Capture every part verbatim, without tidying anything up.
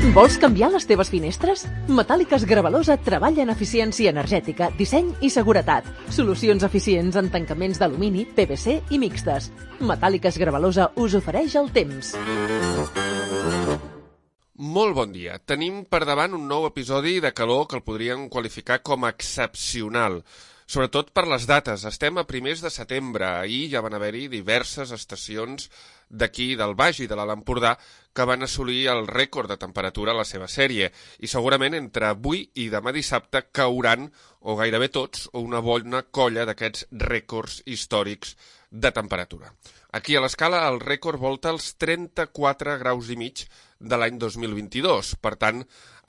Vols canviar les teves finestres? Metàl·liques Gravalosa treballa en eficiència energètica, disseny i seguretat. Solucions eficients en tancaments d'alumini, P V C i mixtes. Metàl·liques Gravalosa us ofereix el temps. Molt bon dia. Tenim per davant un nou episodi de calor que el podríem qualificar com a excepcional. Sobretot per les dates. Estem a primers de setembre. Ahir ja van haver-hi diverses estacions d'aquí del Baix i de l'Alt Empordà que van assolir el rècord de temperatura a la seva sèrie. I segurament entre avui i demà dissabte cauran, o gairebé tots, una bona colla d'aquests rècords històrics de temperatura. Aquí a l'escala el rècord volta els trenta-quatre graus i mig de l'any dos mil vint-i-dos. Per tant,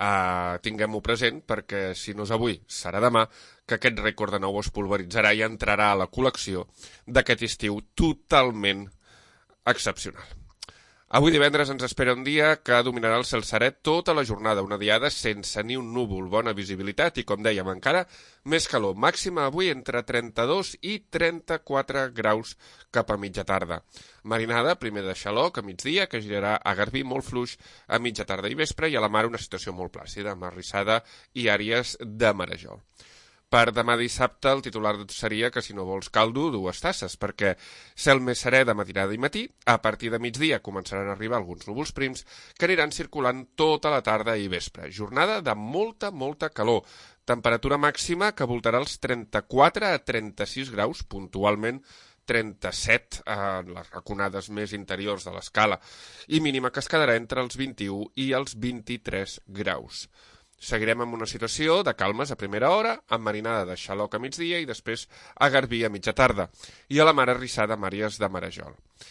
eh, tinguem-ho present perquè si no és avui serà demà que aquest rècord de nou es pulveritzarà i entrarà a la col·lecció d'aquest estiu totalment excepcional. Avui divendres ens espera un dia que dominarà el cel serè tota la jornada, una diada sense ni un núvol, bona visibilitat i, com dèiem, encara més calor. Màxima avui entre trenta-dos i trenta-quatre graus cap a mitja tarda. Marinada, primer de xaloc a migdia, que girarà a Garbí molt fluix a mitja tarda i vespre, i a la mar una situació molt plàcida, amb Arrissada i àrees de Marejol. Per demà dissabte el titular seria que si no vols caldo, dues tasses, perquè cel més serè de matinada i matí, a partir de migdia començaran a arribar alguns núvols prims que aniran circulant tota la tarda i vespre. Jornada de molta, molta calor. Temperatura màxima que voltarà els trenta-quatre a trenta-sis graus, puntualment trenta-set a les raconades més interiors de l'escala, i mínima que es quedarà entre els vint-i-u i els vint-i-tres graus. Seguirem amb una situació de calmes a primera hora, amb marinada de xaloc a migdia i després a Garbí a mitja tarda, i a la mar Arrissada amb àrees de Marejol.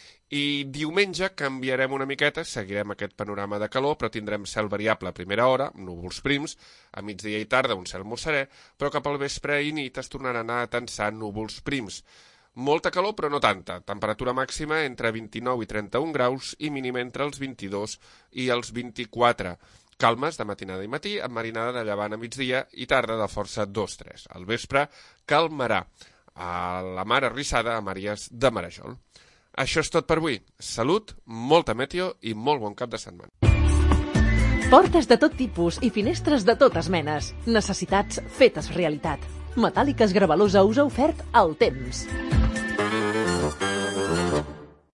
I diumenge canviarem una miqueta, seguirem aquest panorama de calor, però tindrem cel variable a primera hora, núvols prims, a migdia i tarda un cel molt serè, però cap al vespre i nit es tornaran a tensar núvols prims. Molta calor, però no tanta. Temperatura màxima entre vint-i-nou i trenta-un graus i mínima entre els vint-i-dos i els vint-i-quatre. Calmes de matinada i matí, amb marinada de llevant a migdia i tarda de força dos tres. Al vespre calmarà a la mar Arrissada amb àrees de Marejol. Això és tot per avui. Salut, molta meteo i molt bon cap de setmana. Portes de tot tipus i finestres de totes menes. Necessitats fetes realitat. Metàl·liques Gravalosa us ha ofert el temps.